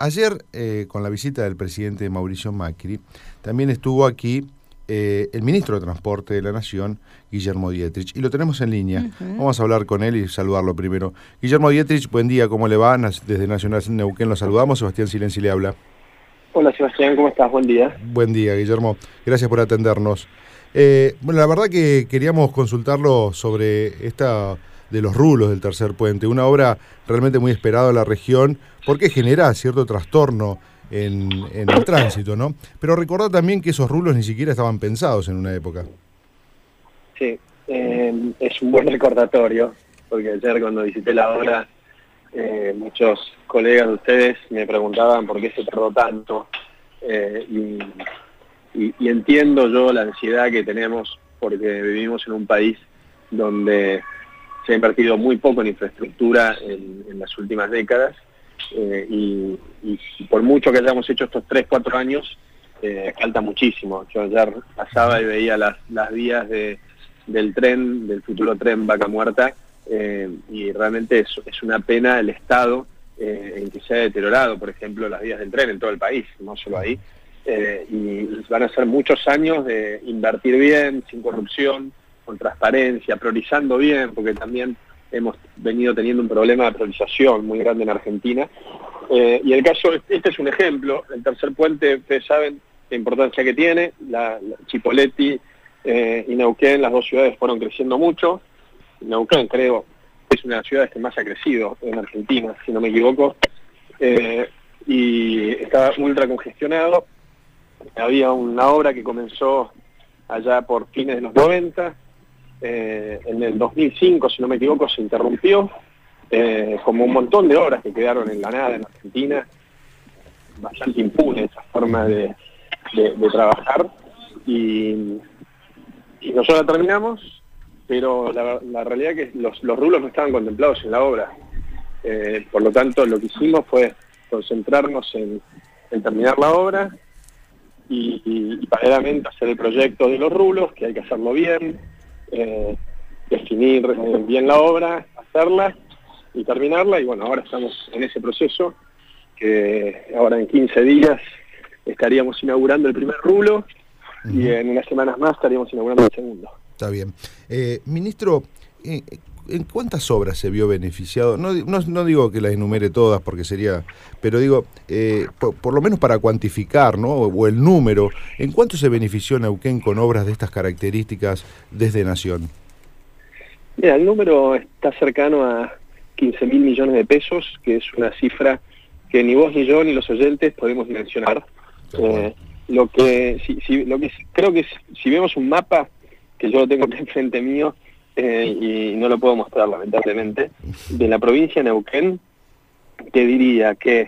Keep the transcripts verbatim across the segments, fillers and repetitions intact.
ayer, eh, con la visita del presidente Mauricio Macri, también estuvo aquí eh, el ministro de Transporte de la Nación, Guillermo Dietrich, y lo tenemos en línea. Uh-huh. Vamos a hablar con él y saludarlo primero. Guillermo Dietrich, buen día, ¿cómo le va? Desde Nacional Neuquén lo saludamos, Sebastián Silenzi le habla. Hola Sebastián, ¿cómo estás? Buen día. Buen día, Guillermo. Gracias por atendernos. Eh, bueno, la verdad que queríamos consultarlo sobre esta de los rulos del tercer puente, una obra realmente muy esperada en la región porque genera cierto trastorno en, en el tránsito, ¿no? Pero recordad también que esos rulos ni siquiera estaban pensados en una época. Sí, eh, es un buen recordatorio, porque ayer cuando visité la obra, eh, muchos colegas de ustedes me preguntaban por qué se tardó tanto, eh, y, y, y entiendo yo la ansiedad que tenemos porque vivimos en un país donde se ha invertido muy poco en infraestructura en, en las últimas décadas, eh, y, y por mucho que hayamos hecho estos tres, cuatro años, eh, falta muchísimo. Yo ayer pasaba y veía las, las vías de, del tren, del futuro tren Vaca Muerta, eh, y realmente es, es una pena el estado eh, en que se ha deteriorado, por ejemplo, las vías del tren en todo el país, no solo ahí, eh, y van a ser muchos años de invertir bien, sin corrupción, con transparencia, priorizando bien, porque también hemos venido teniendo un problema de priorización muy grande en Argentina. Eh, y el caso, este es un ejemplo, el tercer puente, ustedes saben la importancia que tiene, la, la Chipoleti eh, y Neuquén, las dos ciudades fueron creciendo mucho. Neuquén, creo, es una de las ciudades que más ha crecido en Argentina, si no me equivoco, eh, y estaba ultra congestionado. Había una obra que comenzó allá por fines de los noventa, Eh, en el dos mil cinco, si no me equivoco, se interrumpió, eh, como un montón de obras que quedaron en la nada en Argentina, bastante impune esa forma de, de, de trabajar, y, y nosotros la terminamos, pero la, la realidad es que los, los rulos no estaban contemplados en la obra, eh, por lo tanto lo que hicimos fue concentrarnos en, en terminar la obra y, y, y paralelamente hacer el proyecto de los rulos, que hay que hacerlo bien, Eh, definir eh, bien la obra, hacerla y terminarla, y bueno, ahora estamos en ese proceso, que ahora en quince días estaríamos inaugurando el primer rulo, uh-huh, y en unas semanas más estaríamos inaugurando el segundo. Está bien. Eh, ministro, eh, ¿en cuántas obras se vio beneficiado? No, no, no digo que las enumere todas porque sería, pero digo, eh, por, por lo menos para cuantificar, ¿no? O, o el número, ¿en cuánto se benefició Neuquén con obras de estas características desde Nación? Mira, el número está cercano a quince mil millones de pesos, que es una cifra que ni vos ni yo ni los oyentes podemos dimensionar. Eh, lo que, si, si, lo que creo que si vemos un mapa, que yo lo tengo enfrente mío, Eh, y no lo puedo mostrar lamentablemente, de la provincia de Neuquén, te diría que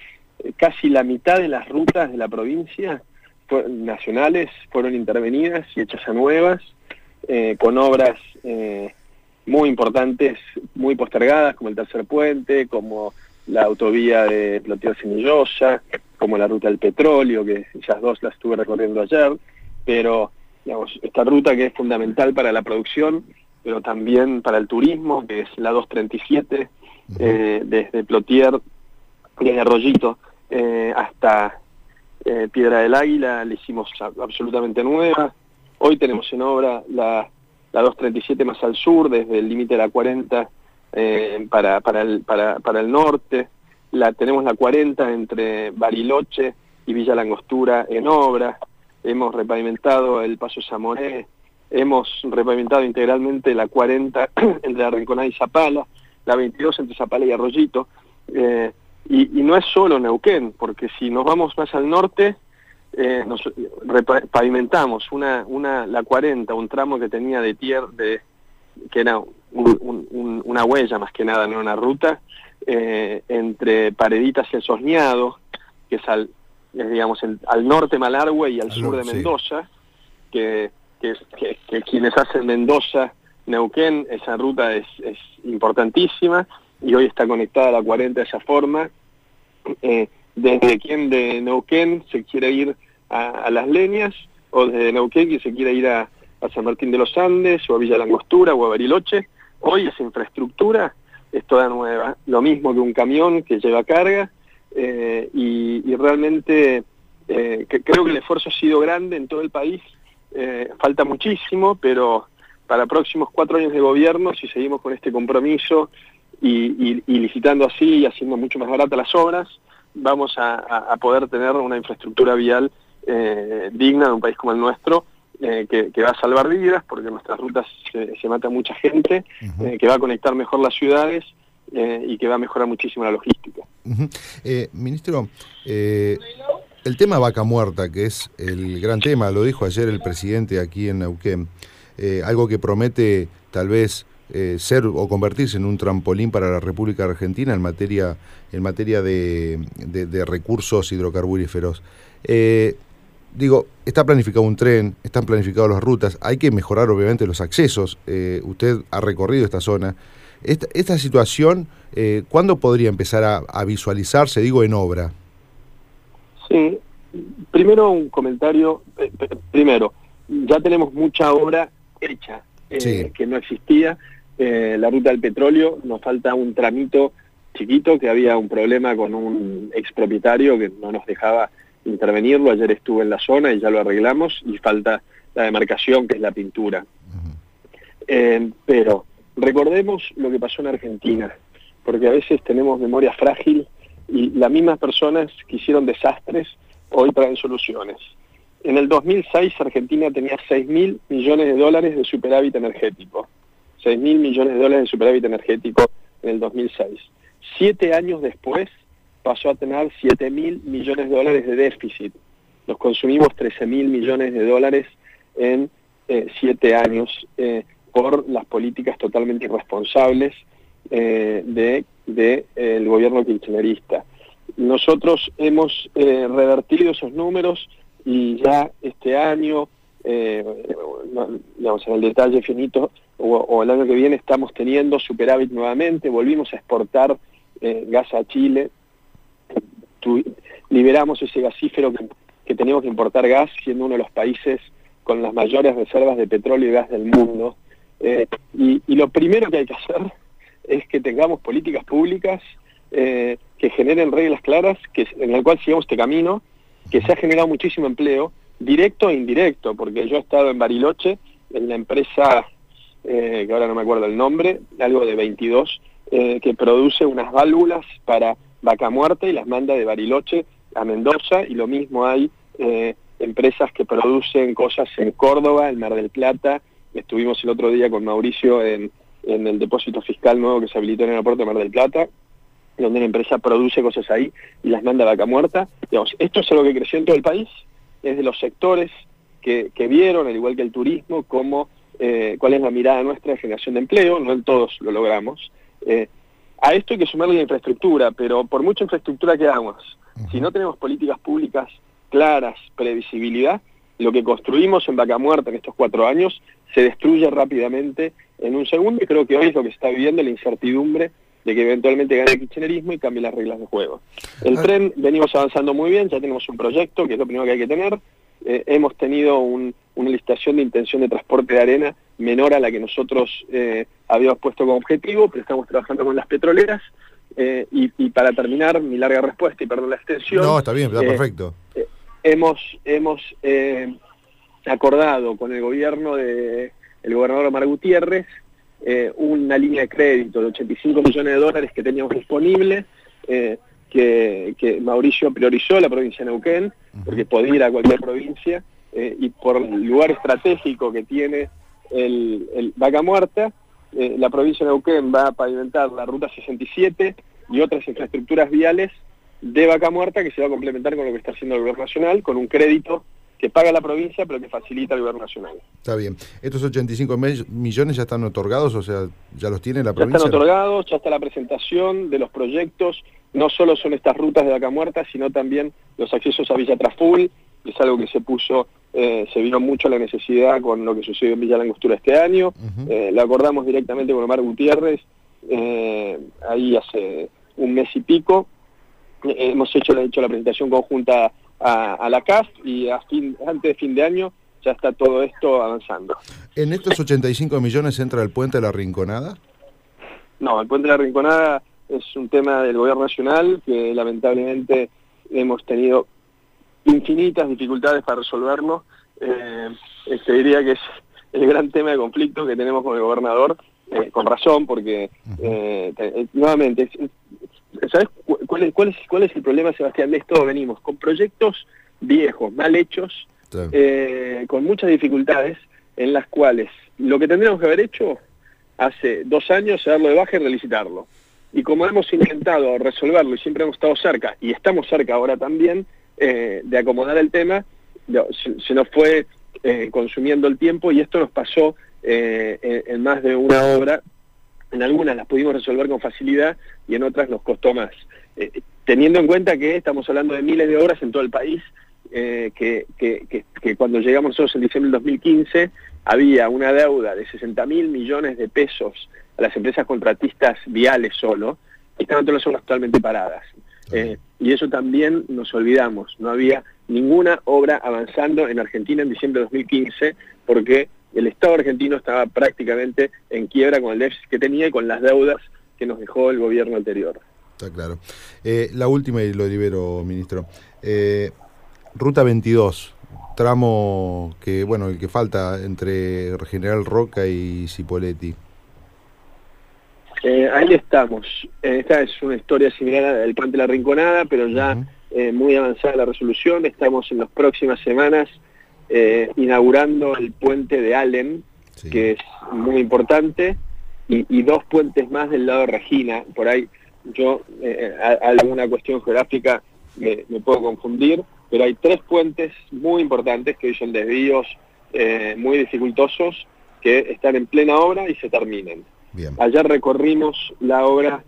casi la mitad de las rutas de la provincia fue, nacionales fueron intervenidas y hechas a nuevas, eh, con obras eh, muy importantes, muy postergadas, como el tercer puente, como la autovía de Plotier-Semillosa, como la ruta del petróleo, que esas dos las estuve recorriendo ayer, pero digamos, esta ruta que es fundamental para la producción, pero también para el turismo, que es la dos treinta y siete, eh, desde Plotier, desde Arroyito, eh, hasta eh, Piedra del Águila, la hicimos absolutamente nueva. Hoy tenemos en obra la, la dos treinta y siete más al sur, desde el límite de la cuarenta eh, para, para, el, para, para el norte. La, tenemos la cuarenta entre Bariloche y Villa Langostura en obra. Hemos repavimentado el Paso Zamoré, hemos repavimentado integralmente la cuarenta entre la Rinconada y Zapala, la veintidós entre Zapala y Arroyito, eh, y, y no es solo Neuquén, porque si nos vamos más al norte, eh, nos repavimentamos una, una, la cuarenta, un tramo que tenía de tierra, de, que era un, un, un, una huella más que nada, no una ruta, eh, entre Pareditas y el Sosñado, que es al, es, digamos, el, al norte Malargüe y al, al sur de Mendoza, sí. que Que, que, que quienes hacen Mendoza, Neuquén, esa ruta es, es importantísima, y hoy está conectada a la cuarenta de esa forma. Eh, desde quien de Neuquén se quiere ir a, a Las Leñas, o desde Neuquén quien se quiere ir a, a San Martín de los Andes, o a Villa Langostura, o a Bariloche, hoy esa infraestructura es toda nueva. Lo mismo que un camión que lleva carga, eh, y, y realmente eh, que creo que el esfuerzo ha sido grande en todo el país. Eh, falta muchísimo, pero para próximos cuatro años de gobierno, si seguimos con este compromiso y, y, y licitando así y haciendo mucho más baratas las obras, vamos a, a, a poder tener una infraestructura vial eh, digna de un país como el nuestro, eh, que, que va a salvar vidas, porque en nuestras rutas se, se mata mucha gente, uh-huh. eh, que va a conectar mejor las ciudades eh, y que va a mejorar muchísimo la logística. Uh-huh. eh, ministro, eh, el tema Vaca Muerta, que es el gran tema, lo dijo ayer el presidente aquí en Neuquén, eh, algo que promete tal vez eh, ser o convertirse en un trampolín para la República Argentina en materia, en materia de, de, de recursos hidrocarburíferos. Eh, digo, está planificado un tren, están planificadas las rutas, hay que mejorar obviamente los accesos, eh, usted ha recorrido esta zona. Esta, esta situación, eh, ¿cuándo podría empezar a, a visualizarse, digo, en obra? Sí, primero un comentario, eh, primero, ya tenemos mucha obra hecha, eh, sí. que no existía, eh, la ruta del petróleo, nos falta un tramito chiquito, que había un problema con un expropietario que no nos dejaba intervenirlo, ayer estuve en la zona y ya lo arreglamos, y falta la demarcación, que es la pintura. Uh-huh. eh, pero recordemos lo que pasó en Argentina, porque a veces tenemos memoria frágil y las mismas personas que hicieron desastres hoy traen soluciones. En el dos mil seis Argentina tenía seis mil millones de dólares de superávit energético. seis mil millones de dólares de superávit energético en el dos mil seis. Siete años después pasó a tener siete mil millones de dólares de déficit. Nos consumimos trece mil millones de dólares en eh, siete años eh, por las políticas totalmente irresponsables eh, de, de eh, el gobierno kirchnerista. Nosotros hemos eh, revertido esos números y ya este año, eh, no, digamos en el detalle finito, o, o el año que viene estamos teniendo superávit nuevamente, volvimos a exportar eh, gas a Chile, tu, liberamos ese gasífero que, que teníamos que importar gas, siendo uno de los países con las mayores reservas de petróleo y gas del mundo. Eh, y, y lo primero que hay que hacer es que tengamos políticas públicas eh, que generen reglas claras, que, en el cual sigamos este camino, que se ha generado muchísimo empleo, directo e indirecto, porque yo he estado en Bariloche, en la empresa, eh, que ahora no me acuerdo el nombre, algo de veintidós, eh, que produce unas válvulas para Vaca Muerta y las manda de Bariloche a Mendoza, y lo mismo hay eh, empresas que producen cosas en Córdoba, en Mar del Plata. Estuvimos el otro día con Mauricio en, en el depósito fiscal nuevo que se habilitó en el aeropuerto de Mar del Plata, donde una empresa produce cosas ahí y las manda a Vaca Muerta. Digamos, esto es algo que creció en todo el país, es de los sectores que, que vieron, al igual que el turismo, cómo, eh, cuál es la mirada nuestra de generación de empleo. No en todos lo logramos. Eh, a esto hay que sumarle la infraestructura, pero por mucha infraestructura que hagamos, uh-huh. si no tenemos políticas públicas claras, previsibilidad, lo que construimos en Vaca Muerta en estos cuatro años se destruye rápidamente en un segundo, y creo que hoy es lo que se está viviendo, la incertidumbre de que eventualmente gane el kirchnerismo y cambie las reglas de juego. El ah. tren, venimos avanzando muy bien, ya tenemos un proyecto, que es lo primero que hay que tener. Eh, hemos tenido un, una licitación de intención de transporte de arena menor a la que nosotros eh, habíamos puesto como objetivo, pero estamos trabajando con las petroleras. Eh, y, y para terminar, mi larga respuesta, y perdón la extensión... No, está bien, está eh, perfecto. Eh, hemos hemos eh, acordado con el gobierno de el gobernador Omar Gutiérrez eh, una línea de crédito de ochenta y cinco millones de dólares que teníamos disponible, eh, que, que Mauricio priorizó la provincia de Neuquén, porque podía ir a cualquier provincia, eh, y por el lugar estratégico que tiene el, el Vaca Muerta, eh, la provincia de Neuquén va a pavimentar la ruta sesenta y siete y otras infraestructuras viales de Vaca Muerta, que se va a complementar con lo que está haciendo el gobierno nacional, con un crédito que paga la provincia, pero que facilita el gobierno nacional. Está bien. ¿Estos ochenta y cinco millones ya están otorgados? O sea, ¿ya los tiene la provincia? Ya están otorgados, ya está la presentación de los proyectos. No solo son estas rutas de Vaca Muerta, sino también los accesos a Villa Traful, que es algo que se puso, eh, se vio mucho la necesidad con lo que sucedió en Villa Langostura este año. Uh-huh. Eh, lo acordamos directamente con Omar Gutiérrez, eh, ahí hace un mes y pico. Eh, hemos hecho, hecho la presentación conjunta a, a la C A F, y a fin, antes de fin de año ya está todo esto avanzando. ¿En estos ochenta y cinco millones entra el puente de la Rinconada? No, el puente de la Rinconada es un tema del gobierno nacional que lamentablemente hemos tenido infinitas dificultades para resolverlo. Eh, este diría que es el gran tema de conflicto que tenemos con el gobernador, eh, con razón, porque eh, eh, nuevamente, ¿sabes cuál es, cuál, es, cuál es el problema, Sebastián? De esto venimos con proyectos viejos, mal hechos, sí. eh, con muchas dificultades, en las cuales lo que tendríamos que haber hecho hace dos años es darlo de baja y relicitarlo. Y como hemos intentado resolverlo y siempre hemos estado cerca, y estamos cerca ahora también, eh, de acomodar el tema, se, se nos fue eh, consumiendo el tiempo, y esto nos pasó eh, en, en más de una obra. En algunas las pudimos resolver con facilidad y en otras nos costó más. Eh, teniendo en cuenta que estamos hablando de miles de obras en todo el país, eh, que, que, que, que cuando llegamos nosotros en diciembre del dos mil quince había una deuda de sesenta mil millones de pesos a las empresas contratistas viales solo, y estaban todas las obras totalmente paradas. Eh, y eso también nos olvidamos, no había ninguna obra avanzando en Argentina en diciembre de dos mil quince, porque el Estado argentino estaba prácticamente en quiebra con el déficit que tenía y con las deudas que nos dejó el gobierno anterior. Está claro. Eh, la última, y lo libero, ministro. Eh, Ruta veintidós, tramo que, bueno, el que falta entre General Roca y Cipolletti. Eh, ahí estamos. Esta es una historia similar al Puente de la Rinconada, pero ya uh-huh. eh, muy avanzada la resolución. Estamos en las próximas semanas eh, inaugurando el puente de Allen, sí. que es muy importante, y, y dos puentes más del lado de Regina. Por ahí yo, eh, a, a alguna cuestión geográfica me, me puedo confundir, pero hay tres puentes muy importantes que hoy son desvíos eh, muy dificultosos, que están en plena obra y se terminan. Bien. Ayer recorrimos la obra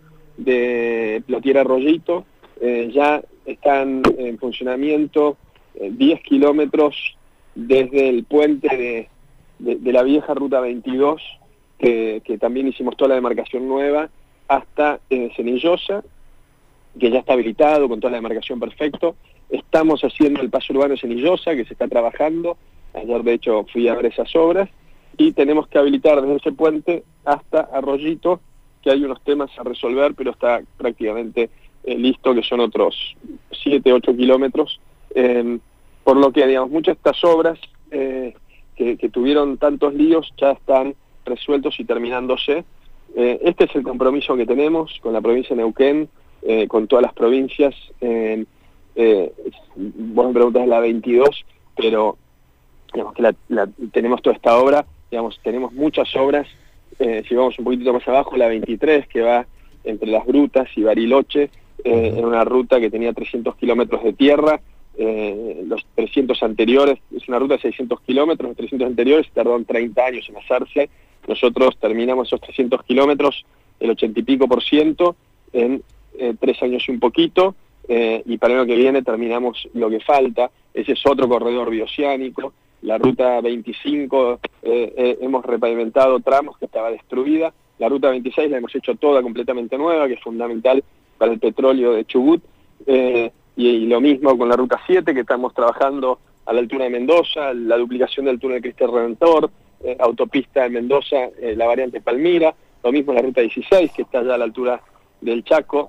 de Plotier Arroyito, eh, ya están en funcionamiento eh, diez kilómetros desde el puente de, de, de la vieja Ruta veintidós, que, que también hicimos toda la demarcación nueva, hasta eh, Cenillosa, que ya está habilitado con toda la demarcación perfecto. Estamos haciendo el paso urbano de Cenillosa, que se está trabajando. Ayer de hecho fui a ver esas obras. Y tenemos que habilitar desde ese puente hasta Arroyito, que hay unos temas a resolver, pero está prácticamente eh, listo, que son otros siete, ocho kilómetros. Eh, por lo que, digamos, muchas de estas obras eh, que, que tuvieron tantos líos ya están resueltos y terminándose. Eh, este es el compromiso que tenemos con la provincia de Neuquén, eh, con todas las provincias. Eh, eh, vos me preguntas la veintidós, pero digamos que la, la, tenemos toda esta obra. Digamos, tenemos muchas obras, eh, si vamos un poquitito más abajo, la veintitrés, que va entre Las Grutas y Bariloche, eh, en una ruta que tenía trescientos kilómetros de tierra, eh, los trescientos anteriores, es una ruta de seiscientos kilómetros, los trescientos anteriores tardaron treinta años en hacerse. Nosotros terminamos esos trescientos kilómetros, el ochenta y pico por ciento, en eh, tres años y un poquito, eh, y para el año que viene terminamos lo que falta. Ese es otro corredor bioceánico. La ruta veinticinco eh, eh, hemos repavimentado tramos que estaba destruida. La ruta veintiséis la hemos hecho toda completamente nueva, que es fundamental para el petróleo de Chubut. Eh, y, y lo mismo con la ruta siete, que estamos trabajando a la altura de Mendoza, la duplicación del túnel Cristo Redentor, eh, autopista de Mendoza, eh, la variante Palmira. Lo mismo la ruta dieciséis, que está ya a la altura del Chaco.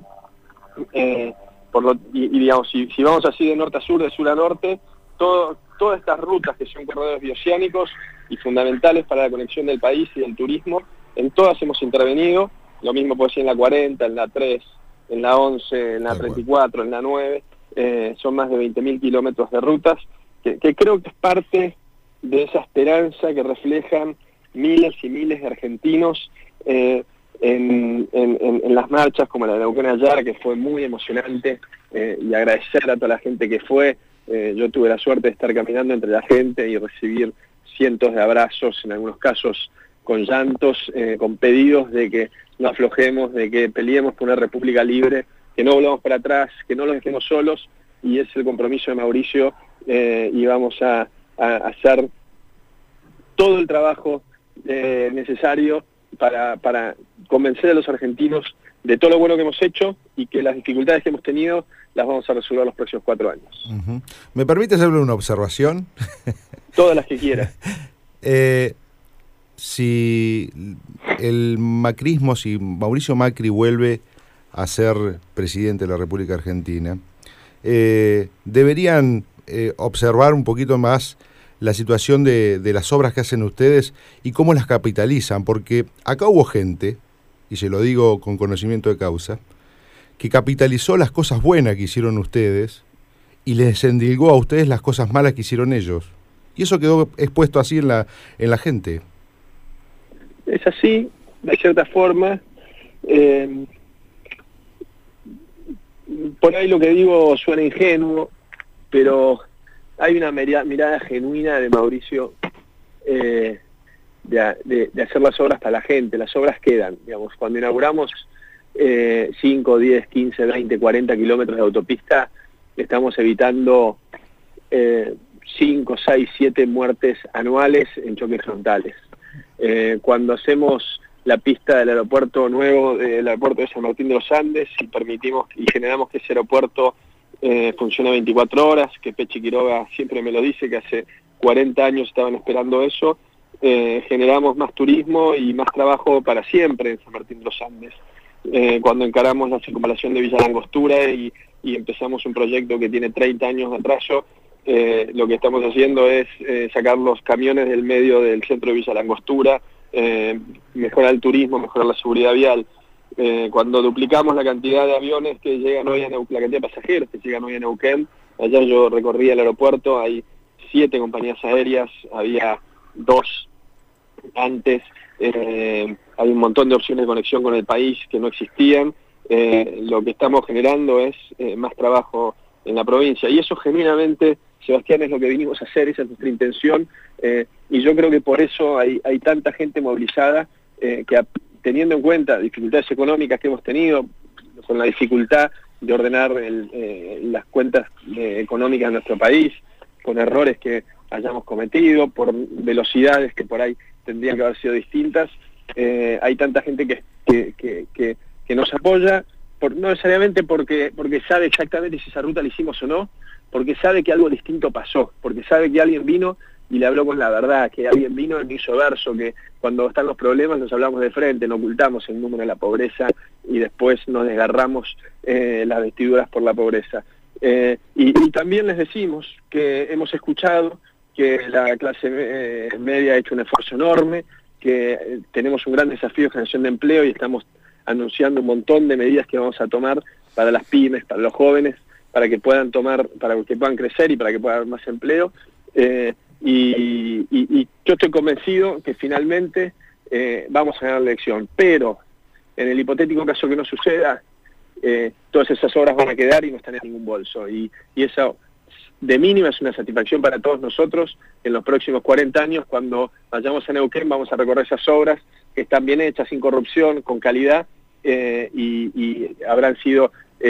Eh, por lo, y, y digamos, si, si vamos así de norte a sur, de sur a norte, todo... Todas estas rutas que son corredores bioceánicos y fundamentales para la conexión del país y del turismo, en todas hemos intervenido. Lo mismo puede ser en la cuarenta, en la tres, en la once, en la treinta y cuatro, en la nueve. Eh, son más de veinte mil kilómetros de rutas, que, que creo que es parte de esa esperanza que reflejan miles y miles de argentinos eh, en, en, en, en las marchas como la de Neuquén Ayara, que fue muy emocionante, eh, y agradecer a toda la gente que fue. Eh, yo tuve la suerte de estar caminando entre la gente y recibir cientos de abrazos, en algunos casos con llantos, eh, con pedidos de que no aflojemos, de que peleemos por una república libre, que no volvamos para atrás, que no los dejemos solos, y es el compromiso de Mauricio, eh, y vamos a, a hacer todo el trabajo eh, necesario para, para convencer a los argentinos de todo lo bueno que hemos hecho y que las dificultades que hemos tenido las vamos a resolver los próximos cuatro años. Uh-huh. ¿Me permite hacerle una observación? Todas las que quiera. eh, si el macrismo, si Mauricio Macri vuelve a ser presidente de la República Argentina, eh, deberían eh, observar un poquito más la situación de, de las obras que hacen ustedes y cómo las capitalizan, porque acá hubo gente, y se lo digo con conocimiento de causa, que capitalizó las cosas buenas que hicieron ustedes y les endilgó a ustedes las cosas malas que hicieron ellos. Y eso quedó expuesto así en la, en la gente. Es así, de cierta forma. Eh, por ahí lo que digo suena ingenuo, pero hay una mirada, mirada genuina de Mauricio eh, de, de, de hacer las obras para la gente. Las obras quedan, digamos, cuando inauguramos eh, cinco, diez, quince, veinte, cuarenta kilómetros de autopista, estamos evitando eh, cinco, seis, siete muertes anuales en choques frontales. Eh, cuando hacemos la pista del aeropuerto nuevo, del aeropuerto de San Martín de los Andes, y permitimos y generamos que ese aeropuerto eh, funcione veinticuatro horas, que Pechi Quiroga siempre me lo dice, que hace cuarenta años estaban esperando eso, eh, generamos más turismo y más trabajo para siempre en San Martín de los Andes. Eh, cuando encaramos la circunvalación de Villa Langostura y, y empezamos un proyecto que tiene treinta años de atraso, eh, lo que estamos haciendo es eh, sacar los camiones del medio del centro de Villa Langostura, eh, mejorar el turismo, mejorar la seguridad vial. Eh, cuando duplicamos la cantidad de aviones que llegan hoy a Neuquén, la cantidad de pasajeros que llegan hoy a Neuquén, allá yo recorrí el aeropuerto, hay siete compañías aéreas, había dos antes, eh, hay un montón de opciones de conexión con el país que no existían. Eh, lo que estamos generando es eh, más trabajo en la provincia, y eso genuinamente, Sebastián, es lo que vinimos a hacer, esa es nuestra intención, eh, y yo creo que por eso hay, hay tanta gente movilizada, eh, que a, teniendo en cuenta dificultades económicas que hemos tenido, con la dificultad de ordenar el, eh, las cuentas eh, económicas de nuestro país, con errores que hayamos cometido, por velocidades que por ahí tendrían que haber sido distintas, eh, hay tanta gente que, que, que, que, que nos apoya, por, no necesariamente porque, porque sabe exactamente si esa ruta la hicimos o no, porque sabe que algo distinto pasó, porque sabe que alguien vino y le habló con la verdad, que alguien vino y hizo verso, que cuando están los problemas nos hablamos de frente, no ocultamos el número de la pobreza y después nos desgarramos eh, las vestiduras por la pobreza. Eh, y, y también les decimos que hemos escuchado que la clase eh, media ha hecho un esfuerzo enorme, que eh, tenemos un gran desafío de generación de empleo y estamos anunciando un montón de medidas que vamos a tomar para las pymes, para los jóvenes, para que puedan tomar, para que puedan crecer y para que pueda haber más empleo. Eh, y, y, y yo estoy convencido que finalmente eh, vamos a ganar la elección, pero en el hipotético caso que no suceda, eh, todas esas obras van a quedar y no están en ningún bolso, y, y eso de mínima es una satisfacción para todos nosotros. En los próximos cuarenta años, cuando vayamos a Neuquén, vamos a recorrer esas obras que están bien hechas, sin corrupción, con calidad, eh, y, y habrán sido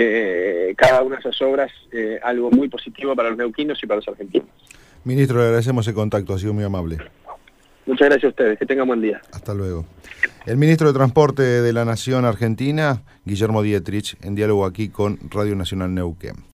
eh, cada una de esas obras eh, algo muy positivo para los neuquinos y para los argentinos. Ministro, le agradecemos el contacto, ha sido muy amable. Muchas gracias a ustedes, que tengan buen día. Hasta luego. El ministro de Transporte de la Nación Argentina, Guillermo Dietrich, en diálogo aquí con Radio Nacional Neuquén.